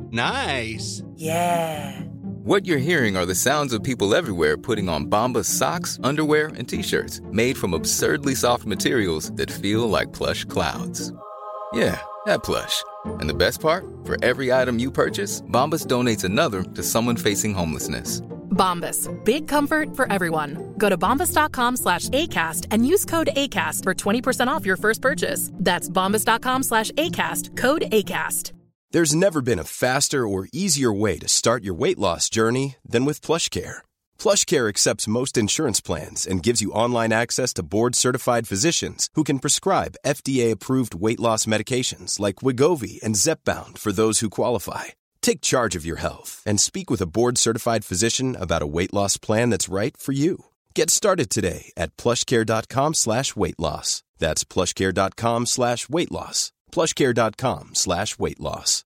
Nice. Yeah. What you're hearing are the sounds of people everywhere putting on Bombas socks, underwear, and T-shirts made from absurdly soft materials that feel like plush clouds. Yeah, that plush. And the best part? For every item you purchase, Bombas donates another to someone facing homelessness. Bombas. Big comfort for everyone. Go to bombas.com/ACAST and use code ACAST for 20% off your first purchase. That's bombas.com/ACAST. Code ACAST. There's never been a faster or easier way to start your weight loss journey than with PlushCare. PlushCare accepts most insurance plans and gives you online access to board-certified physicians who can prescribe FDA-approved weight loss medications like Wegovy and Zepbound for those who qualify. Take charge of your health and speak with a board-certified physician about a weight loss plan that's right for you. Get started today at plushcare.com/weight loss. That's plushcare.com/weight loss. plushcare.com/weight loss.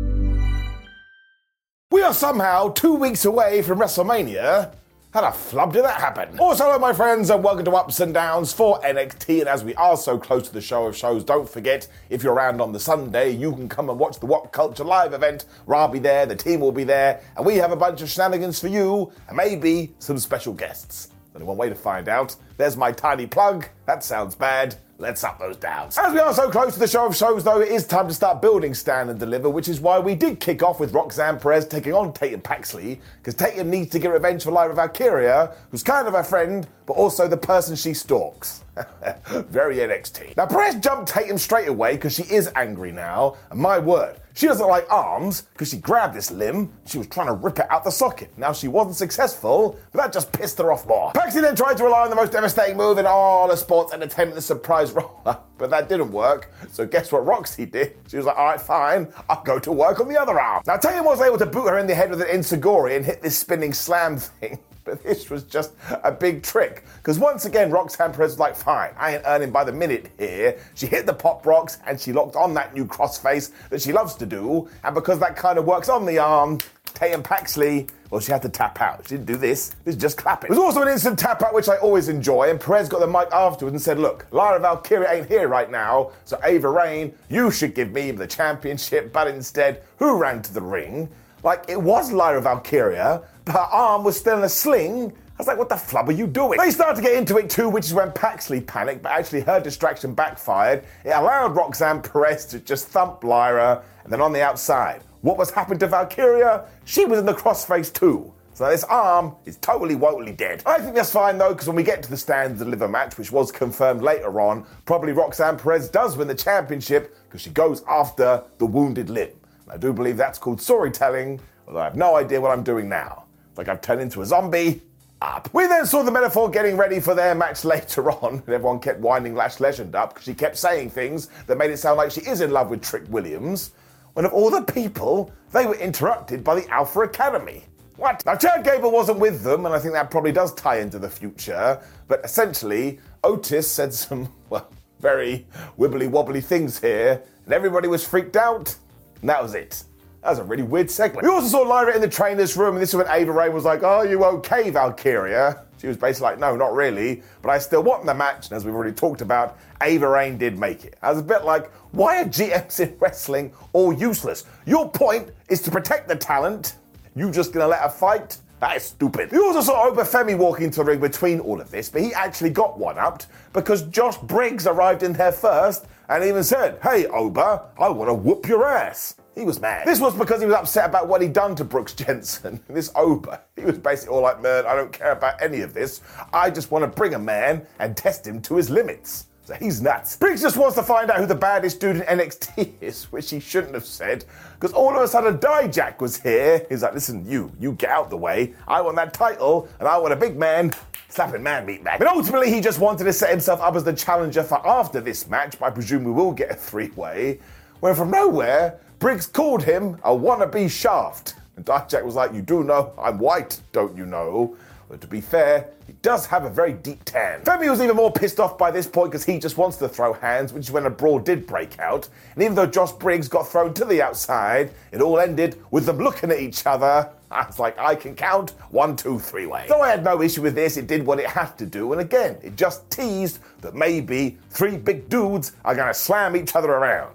We are somehow 2 weeks away from WrestleMania. How the flub did that happen? Also, hello my friends, and welcome to Ups and Downs for NXT. And as we are so close to the show of shows, don't forget, if you're around on the Sunday, you can come and watch the What Culture Live event, where I'll be there, the team will be there, and we have a bunch of shenanigans for you, and maybe some special guests. Only one way to find out. There's my tiny plug. That sounds bad. Let's up those downs. As we are so close to the show of shows, though, it is time to start building Stand and Deliver, which is why we did kick off with Roxanne Perez taking on Tatum Paxley, because Tatum needs to get revenge for Lyra Valkyria, who's kind of her friend, but also the person she stalks. Very NXT. Now, Perez jumped Tatum straight away because she is angry now, and my word, she doesn't like arms because she grabbed this limb. She was trying to rip it out the socket. Now, she wasn't successful, but that just pissed her off more. Paxley then tried to rely on the most devastating move in all of sports entertainment, the surprise roller, but that didn't work. So guess what Roxy did? She was like, all right, fine, I'll go to work on the other arm. Now, Tatum was able to boot her in the head with an enziguri and hit this spinning slam thing. But this was just a big trick. Because once again, Roxanne Perez was like, fine, I ain't earning by the minute here. She hit the pop rocks and she locked on that new crossface that she loves to do. And because that kind of works on the arm, Tatum Paxley, well, she had to tap out. She didn't do this. This is just clapping. It was also an instant tap out, which I always enjoy. And Perez got the mic afterwards and said, look, Lyra Valkyria ain't here right now. So Ava Raine, you should give me the championship. But instead, who ran to the ring? Like, it was Lyra Valkyria, but her arm was still in a sling. I was like, what the flub are you doing? They started to get into it too, which is when Paxley panicked, but actually her distraction backfired. It allowed Roxanne Perez to just thump Lyra, and then on the outside, what was happening to Valkyria? She was in the crossface too. So this arm is totally wotally dead. I think that's fine though, because when we get to the Stand and Deliver match, which was confirmed later on, probably Roxanne Perez does win the championship because she goes after the wounded limb. I do believe that's called storytelling, although I have no idea what I'm doing now. It's like I've turned into a zombie. Up. We then saw the Metaphor getting ready for their match later on, and everyone kept winding Lash Legend up because she kept saying things that made it sound like she is in love with Trick Williams, when of all the people, they were interrupted by the Alpha Academy. What? Now, Chad Gable wasn't with them, and I think that probably does tie into the future, but essentially, Otis said some, well, very wibbly-wobbly things here, and everybody was freaked out. And that was it. That was a really weird segment. We also saw Lyra in the trainer's room, and this is when Ava Raine was like, are you okay, Valkyria? She was basically like, no, not really, but I still want the match. And as we've already talked about, Ava Raine did make it. I was a bit like, why are GMs in wrestling all useless? Your point is to protect the talent. You just gonna let her fight? That is stupid. We also saw Obafemi walking into the ring between all of this, but he actually got one-upped because Josh Briggs arrived in there first and even said, hey, Oba, I want to whoop your ass. He was mad. This was because he was upset about what he'd done to Brooks Jensen. This Oba, he was basically all like, man, I don't care about any of this. I just want to bring a man and test him to his limits. So he's nuts. Briggs just wants to find out who the baddest dude in NXT is, which he shouldn't have said, because all of a sudden Dijak was here. He's like, listen, you get out the way. I want that title, and I want a big man slapping man meat back. But ultimately, he just wanted to set himself up as the challenger for after this match, but I presume we will get a three-way, when from nowhere, Briggs called him a wannabe Shaft. And Dijak was like, you do know I'm white, don't you know? But to be fair, he does have a very deep tan. Femi was even more pissed off by this point because he just wants to throw hands, which is when a brawl did break out. And even though Josh Briggs got thrown to the outside, it all ended with them looking at each other. I was like, I can count 1, 2, 3 way. Though I had no issue with this, it did what it had to do. And again, it just teased that maybe 3 big dudes are going to slam each other around.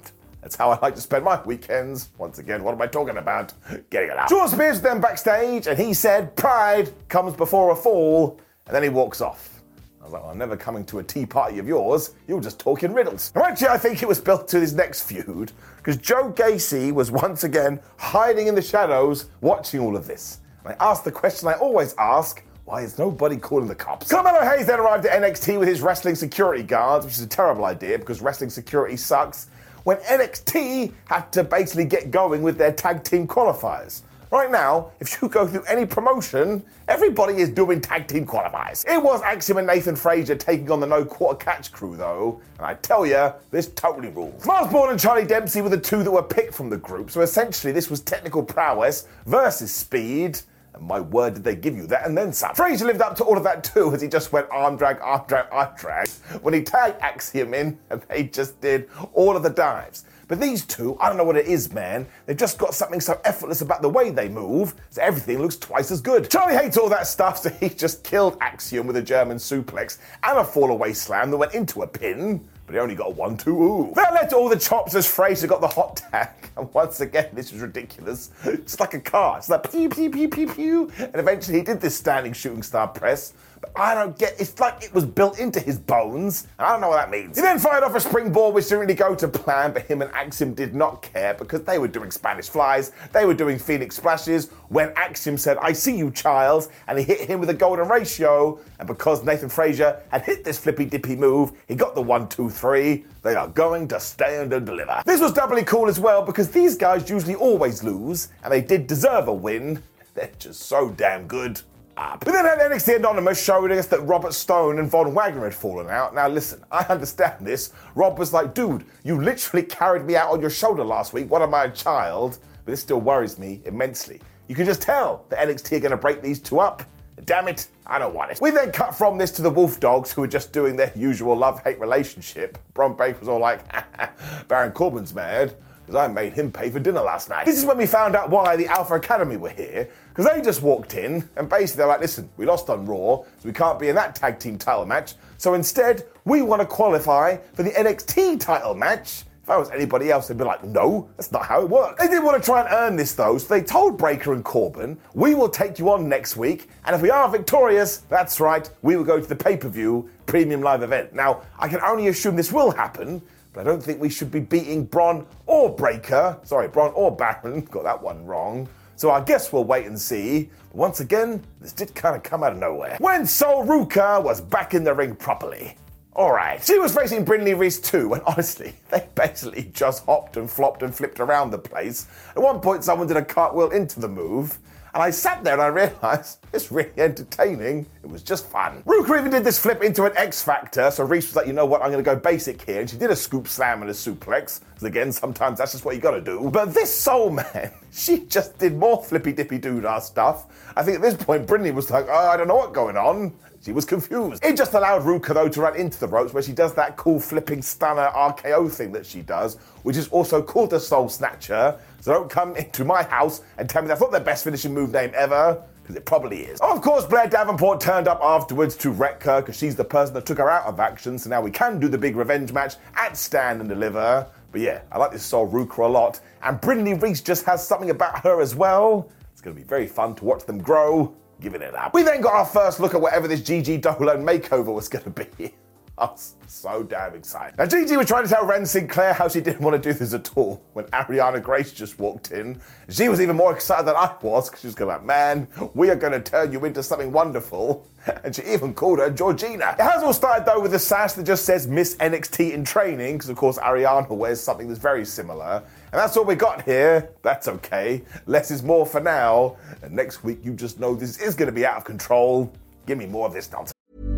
That's how I like to spend my weekends. Once again, what am I talking about? Getting it out. Shawn Spears was then backstage, and he said, pride comes before a fall, and then he walks off. I was like, well, I'm never coming to a tea party of yours. You're just talking riddles. Now, actually, I think it was built to his next feud, because Joe Gacy was once again hiding in the shadows watching all of this. And I asked the question I always ask, why is nobody calling the cops? Carmelo Hayes then arrived at NXT with his wrestling security guards, which is a terrible idea because wrestling security sucks, when NXT had to basically get going with their tag team qualifiers. Right now, if you go through any promotion, everybody is doing tag team qualifiers. It was Axiom and Nathan Frazier taking on the No Quarter Catch crew though, and I tell you, this totally rules. Mars Bourne and Charlie Dempsey were the two that were picked from the group, so essentially this was technical prowess versus speed. And my word, did they give you that and then some. Frazier lived up to all of that too, as he just went arm drag, arm drag, arm drag, when he tagged Axiom in, and they just did all of the dives. But these two, I don't know what it is, man. They've just got something so effortless about the way they move, so everything looks twice as good. Charlie hates all that stuff, so he just killed Axiom with a German suplex and a fall-away slam that went into a pin. But he only got a 1-2, ooh. That led to all the chops as Frazier got the hot tag. And once again, this was ridiculous. It's like a car. It's like pew, pew, pew, pew, pew. And eventually he did this standing shooting star press. But I don't get, it's like it was built into his bones. I don't know what that means. He then fired off a springboard, which didn't really go to plan, but him and Axiom did not care because they were doing Spanish flies. They were doing Phoenix splashes when Axiom said, I see you, Charles, and he hit him with a golden ratio. And because Nathan Frazier had hit this flippy dippy move, he got the 1-2-3. They are going to stand and deliver. This was doubly cool as well because these guys usually always lose, and they did deserve a win. They're just so damn good. But then had NXT Anonymous showing us that Robert Stone and Von Wagner had fallen out. Now listen, I understand this. Rob was like, dude, you literally carried me out on your shoulder last week. What am I, a child? But this still worries me immensely. You can just tell that NXT are going to break these two up. Damn it, I don't want it. We then cut from this to the Wolf Dogs, who were just doing their usual love-hate relationship. Bron Breakker was all like, Baron Corbin's mad because I made him pay for dinner last night. This is when we found out why the Alpha Academy were here, because they just walked in and basically they're like, listen, we lost on Raw, so we can't be in that tag team title match, so instead we want to qualify for the NXT title match. If I was anybody else, they'd be like, no, that's not how it works. They did want to try and earn this though, so they told Breakker and Corbin, we will take you on next week, and if we are victorious, that's right, we will go to the pay-per-view premium live event. Now, I can only assume this will happen, but I don't think we should be beating Bron or Breakker. Sorry, Bron or Baron, got that one wrong. So I guess we'll wait and see. But once again, this did kind of come out of nowhere. When Sol Ruka was back in the ring properly. Alright, she was facing Brindley Reese too, and honestly, they basically just hopped and flopped and flipped around the place. At one point, someone did a cartwheel into the move, and I sat there and I realised it's really entertaining. It was just fun. Ruka even did this flip into an X Factor, so Reese was like, you know what, I'm going to go basic here, and she did a scoop slam and a suplex, because again, sometimes that's just what you got to do. But this Soul Man, she just did more flippy dippy doodah stuff. I think at this point, Brindley was like, oh, I don't know what's going on. She was confused. It just allowed Ruka, though, to run into the ropes where she does that cool flipping stunner RKO thing that she does, which is also called the Soul Snatcher. So don't come into my house and tell me that's not the best finishing move name ever, because it probably is. Of course, Blair Davenport turned up afterwards to wreck her, because she's the person that took her out of action, so now we can do the big revenge match at Stand and Deliver. But yeah, I like this Sol Ruka a lot, and Brindley Reese just has something about her as well. It's going to be very fun to watch them grow. Giving it up. We then got our first look at whatever this Gigi Dolan makeover was going to be. I was so damn excited. Now, Gigi was trying to tell Ren Sinclair how she didn't want to do this at all when Ariana Grace just walked in. She was even more excited than I was because she was going like, man, we are going to turn you into something wonderful. And she even called her Georgina. It has all started, though, with a sash that just says Miss NXT in training, because, of course, Ariana wears something that's very similar. And that's all we got here. That's okay. Less is more for now. And next week, you just know this is going to be out of control. Give me more of this nonsense.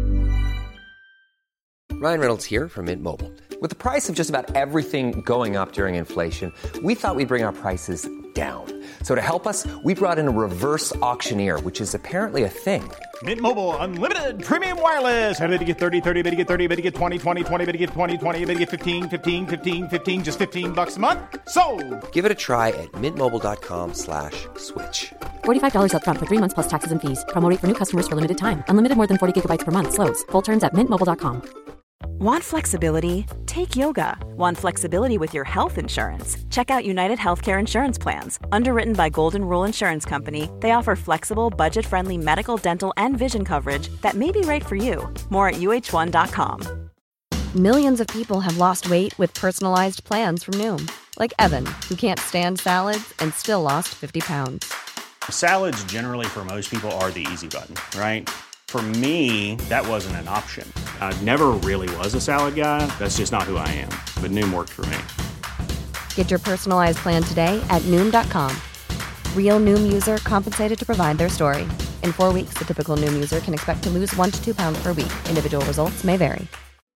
Ryan Reynolds here from Mint Mobile. With the price of just about everything going up during inflation, we thought we'd bring our prices down. So to help us, we brought in a reverse auctioneer, which is apparently a thing. Mint Mobile Unlimited Premium Wireless. How to get 30, 30, bit to get 30, bit to get 20, 20, 20, bit to get 20, 20, bit to get 15, 15, 15, 15, just $15 a month? Sold! Give it a try at mintmobile.com/switch. $45 up front for 3 months plus taxes and fees. Promo rate for new customers for limited time. Unlimited more than 40 gigabytes per month. Slows full terms at mintmobile.com. Want flexibility? Take yoga. Want flexibility with your health insurance? Check out United Healthcare Insurance Plans. Underwritten by Golden Rule Insurance Company, they offer flexible, budget-friendly medical, dental, and vision coverage that may be right for you. More at UH1.com. Millions of people have lost weight with personalized plans from Noom. Like Evan, who can't stand salads and still lost 50 pounds. Salads generally for most people are the easy button, right? For me, that wasn't an option. I never really was a salad guy. That's just not who I am. But Noom worked for me. Get your personalized plan today at Noom.com. Real Noom user compensated to provide their story. In 4 weeks, the typical Noom user can expect to lose 1 to 2 pounds per week. Individual results may vary.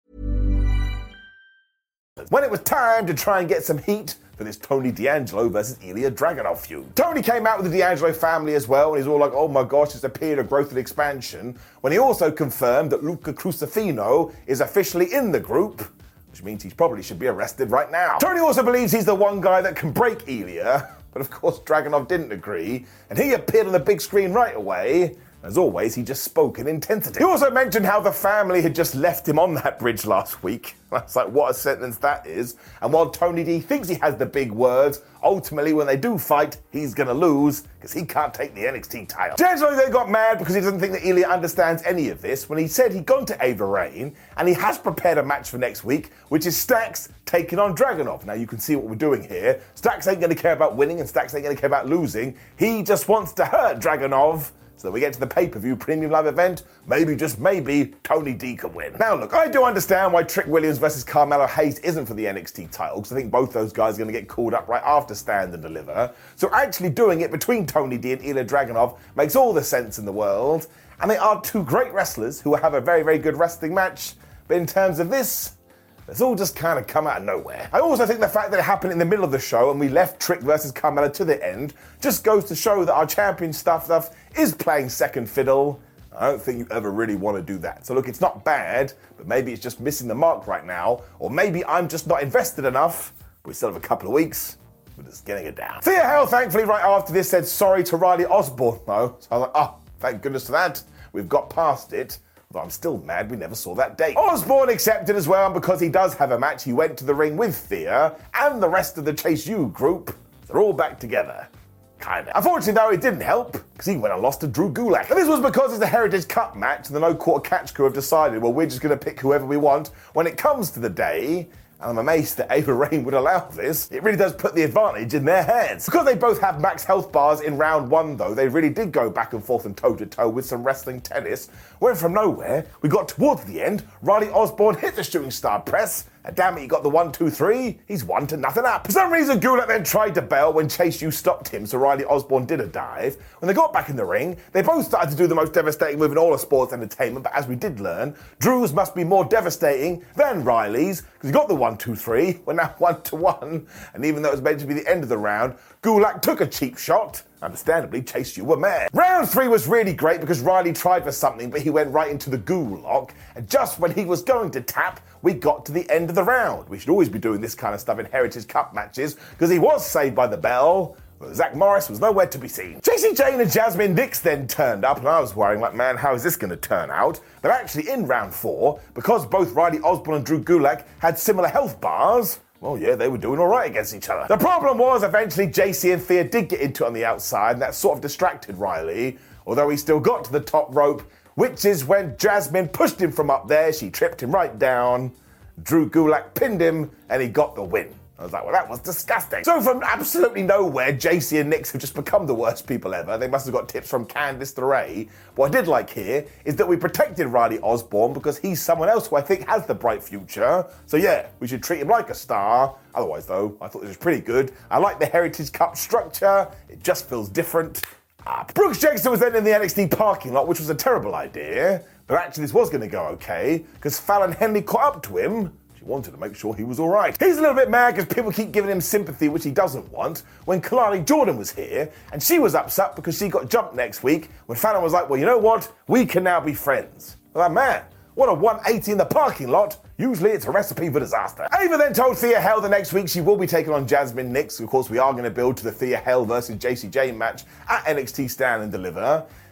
When it was time to try and get some heat for this Tony D'Angelo versus Ilya Dragunov feud. Tony came out with the D'Angelo family as well, and he's all like, oh my gosh, it's a period of growth and expansion, when he also confirmed that Luca Crusifino is officially in the group, which means he probably should be arrested right now. Tony also believes he's the one guy that can break Ilya, but of course Dragunov didn't agree, and he appeared on the big screen right away. As always, he just spoke in intensity. He also mentioned how the family had just left him on that bridge last week. I was like, what a sentence that is. And while Tony D thinks he has the big words, ultimately when they do fight, he's gonna lose because he can't take the NXT title. D'Angelo then got mad because he doesn't think that Ilya understands any of this when he said he'd gone to Ava Raine and he has prepared a match for next week, which is Stacks taking on Dragunov. Now you can see what we're doing here. Stacks ain't gonna care about winning and Stacks ain't gonna care about losing. He just wants to hurt Dragunov. So that we get to the pay-per-view premium live event, maybe, just maybe, Tony D can win. Now look, I do understand why Trick Williams versus Carmelo Hayes isn't for the NXT title, because I think both those guys are going to get called up right after Stand and Deliver. So actually doing it between Tony D and Ilya Dragunov makes all the sense in the world. And they are two great wrestlers who have a very, very good wrestling match. But in terms of this, it's all just kind of come out of nowhere. I also think the fact that it happened in the middle of the show and we left Trick versus Carmelo to the end just goes to show that our champion stuff is playing second fiddle. I don't think you ever really want to do that. So look, it's not bad, but maybe it's just missing the mark right now, or maybe I'm just not invested enough. We still have a couple of weeks. We're just getting it down. Thea Hale, thankfully, right after this said sorry to Riley Osborne, though. So I was like, oh, thank goodness for that. We've got past it. But I'm still mad we never saw that date. Osborne accepted as well, and because he does have a match, he went to the ring with Thea and the rest of the Chase U group. They're all back together. Kinda. Unfortunately, though, it didn't help, because he went and lost to Drew Gulak. And this was because it's a Heritage Cup match, and the No Quarter Catch crew have decided, well, we're just going to pick whoever we want when it comes to the day. And I'm amazed that Ava Raine would allow this. It really does put the advantage in their hands. Because they both have max health bars in round one, though, they really did go back and forth and toe-to-toe with some wrestling tennis, when from nowhere, we got towards the end, Riley Osborne hit the shooting star press, and damn it, he got the 1-2-3, he's 1-0 up. For some reason, Gulak then tried to bail when Chase U stopped him, so Riley Osborne did a dive. When they got back in the ring, they both started to do the most devastating move in all of sports entertainment, but as we did learn, Drew's must be more devastating than Riley's, because he got the 1-2-3, we're now 1-1, and even though it was meant to be the end of the round, Gulak took a cheap shot. Understandably, Chase U were mad. Round 3 was really great because Riley tried for something, but he went right into the goo lock, and just when he was going to tap, we got to the end of the round. We should always be doing this kind of stuff in Heritage Cup matches, because he was saved by the bell, but Zach Morris was nowhere to be seen. Jessie Jane and Jasmine Nix then turned up, and I was worrying, like, man, how is this going to turn out? But actually, in round 4, because both Riley Osborne and Drew Gulak had similar health bars, well, yeah, they were doing all right against each other. The problem was, eventually, JC and Thea did get into it on the outside, and that sort of distracted Riley, although he still got to the top rope, which is when Jasmine pushed him from up there. She tripped him right down. Drew Gulak pinned him, and he got the win. I was like, well, that was disgusting. So from absolutely nowhere, JC and Nix have just become the worst people ever. They must have got tips from Candice LeRae. What I did like here is that we protected Riley Osborne because he's someone else who I think has the bright future. So yeah, we should treat him like a star. Otherwise, though, I thought this was pretty good. I like the Heritage Cup structure. It just feels different. Brooks Jensen was then in the NXT parking lot, which was a terrible idea. But actually, this was going to go okay because Fallon Henley caught up to him. She wanted to make sure he was all right. He's a little bit mad because people keep giving him sympathy, which he doesn't want, when Kalani Jordan was here, and she was upset because she got jumped next week, when Fallon was like, well, you know what? We can now be friends. I'm like, man, what a 180 in the parking lot. Usually it's a recipe for disaster. Ava then told Thea Hale the next week she will be taking on Jasmine Nix. Of course, we are going to build to the Thea Hale versus JC Jane match at NXT Stand and Deliver.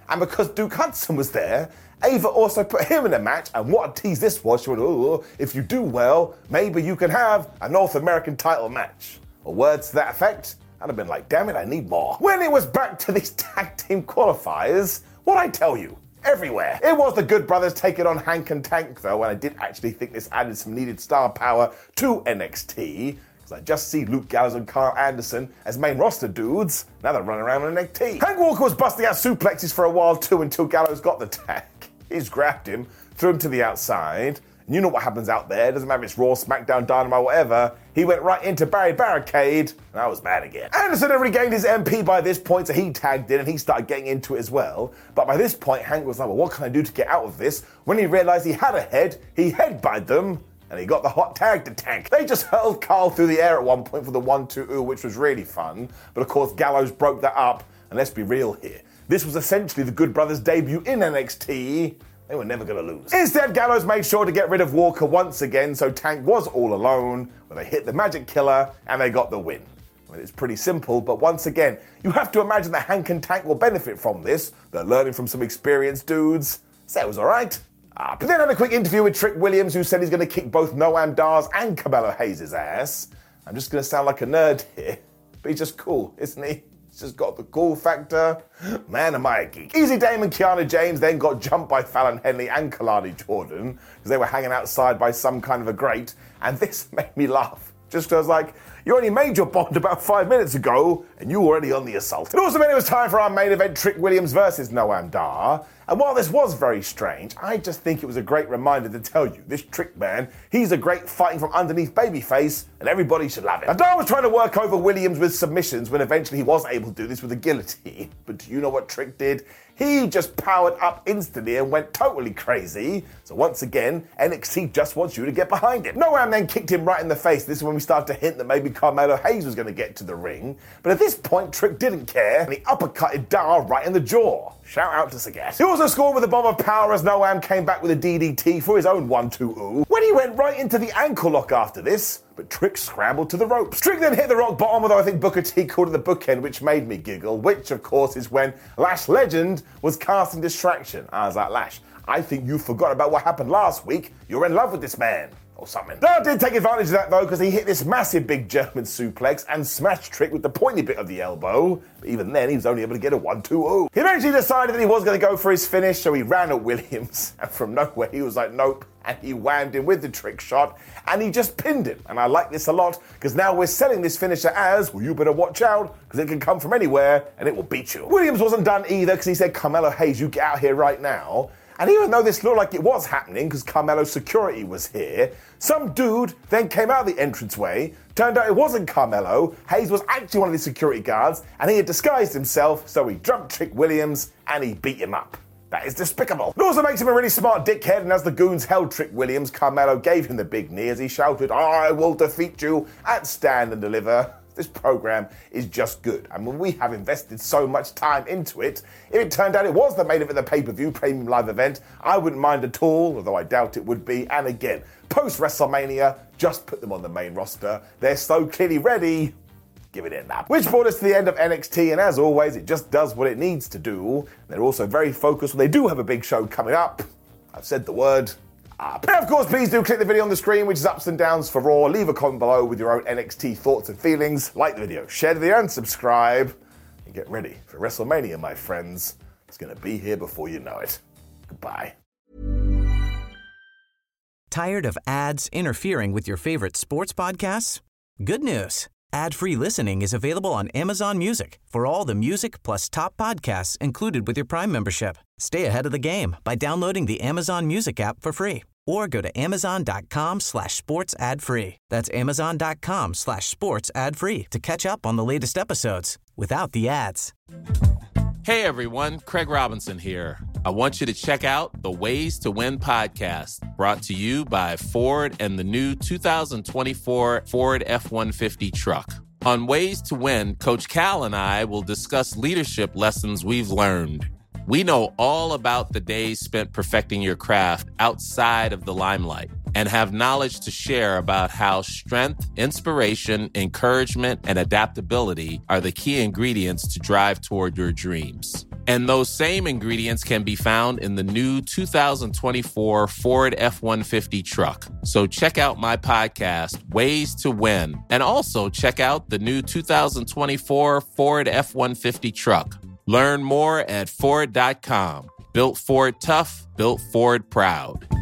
And because Duke Hudson was there, Ava also put him in a match, and what a tease this was. She went, oh, if you do well, maybe you can have a North American title match. Or words to that effect, I'd have been like, damn it, I need more. When it was back to these tag team qualifiers, what'd I tell you? Everywhere. It was the Good Brothers taking on Hank and Tank, though, and I did actually think this added some needed star power to NXT. I just see Luke Gallows and Carl Anderson as main roster dudes. Now they're running around on NXT. Hank Walker was busting out suplexes for a while too until Gallows got the tag. He's grabbed him, threw him to the outside. And you know what happens out there. Doesn't matter if it's Raw, SmackDown, Dynamite, whatever. He went right into Barry Barricade, and I was mad again. Anderson had regained his MP by this point, so he tagged in and he started getting into it as well. But by this point, Hank was like, well, what can I do to get out of this? When he realized he had a head, he headbutted them. And he got the hot tag to Tank. They just hurled Carl through the air at one point for the 1-2, which was really fun. But of course, Gallows broke that up. And let's be real here. This was essentially the Good Brothers' debut in NXT. They were never going to lose. Instead, Gallows made sure to get rid of Walker once again, so Tank was all alone. But they hit the Magic Killer, and they got the win. I mean, it's pretty simple, but once again, you have to imagine that Hank and Tank will benefit from this. They're learning from some experienced dudes. So it was all right. But then had a quick interview with Trick Williams, who said he's going to kick both Noam Dar's and Carmelo Hayes' ass. I'm just going to sound like a nerd here, but he's just cool, isn't he? He's just got the cool factor. Man, am I a geek. Easy Dame and Kiana James then got jumped by Fallon Henley and Kalani Jordan because they were hanging outside by some kind of a grate, and this made me laugh. Just because, like, you only made your bond about 5 minutes ago, and you were already on the assault. It also meant it was time for our main event, Trick Williams versus Noam Dar. And while this was very strange, I just think it was a great reminder to tell you, this Trick man, he's a great fighting from underneath babyface, and everybody should love it. Now, Dar was trying to work over Williams with submissions when eventually he was able to do this with a guillotine. But do you know what Trick did? He just powered up instantly and went totally crazy. So once again, NXT just wants you to get behind him. Noam then kicked him right in the face. This is when we started to hint that maybe Carmelo Hayes was going to get to the ring. But at this point, Trick didn't care, and he uppercutted Dar right in the jaw. Shout out to Sagat. He also scored with a bomb of power as Noam came back with a DDT for his own 1-2-ooh. When he went right into the ankle lock after this, but Trick scrambled to the ropes. Trick then hit the rock bottom, although I think Booker T called it the bookend, which made me giggle, which of course is when Lash Legend was casting Distraction. I was like, Lash, I think you forgot about what happened last week. You're in love with this man. Or something. Dar did take advantage of that though, because he hit this massive big German suplex and smashed Trick with the pointy bit of the elbow. But even then, he was only able to get a 1-2-0. He eventually decided that he was going to go for his finish, so he ran at Williams. And from nowhere, he was like, nope. And he whammed him with the trick shot, and he just pinned him. And I like this a lot, because now we're selling this finisher as, well, you better watch out, because it can come from anywhere, and it will beat you. Williams wasn't done either, because he said, Carmelo Hayes, you get out here right now. And even though this looked like it was happening, because Carmelo's security was here, some dude then came out of the entranceway. Turned out it wasn't Carmelo. Hayes was actually one of the security guards, and he had disguised himself, so he jumped Trick Williams, and he beat him up. That is despicable. It also makes him a really smart dickhead, and as the goons held Trick Williams, Carmelo gave him the big knee as he shouted, I will defeat you at Stand and Deliver. This program is just good. I mean, we have invested so much time into it. If it turned out it was the main event of the pay-per-view premium live event, I wouldn't mind at all, although I doubt it would be. And again, post-WrestleMania, just put them on the main roster. They're so clearly ready. Give it in now. Which brought us to the end of NXT, and as always, it just does what it needs to do. They're also very focused. They do have a big show coming up. I've said the word. And of course, please do click the video on the screen, which is Ups and Downs for Raw. Leave a comment below with your own NXT thoughts and feelings. Like the video, share the video, and subscribe. And get ready for WrestleMania, my friends. It's going to be here before you know it. Goodbye. Tired of ads interfering with your favorite sports podcasts? Good news. Ad-free listening is available on Amazon Music for all the music plus top podcasts included with your Prime membership. Stay ahead of the game by downloading the Amazon Music app for free or go to amazon.com/sports ad free. That's amazon.com/sports ad free to catch up on the latest episodes without the ads. Hey everyone, Craig Robinson here. I want you to check out the Ways to Win podcast, brought to you by Ford and the new 2024 Ford F-150 truck. On Ways to Win, Coach Cal and I will discuss leadership lessons we've learned. We know all about the days spent perfecting your craft outside of the limelight and have knowledge to share about how strength, inspiration, encouragement, and adaptability are the key ingredients to drive toward your dreams. And those same ingredients can be found in the new 2024 Ford F-150 truck. So check out my podcast, Ways to Win, and also check out the new 2024 Ford F-150 truck. Learn more at Ford.com. Built Ford tough, built Ford proud.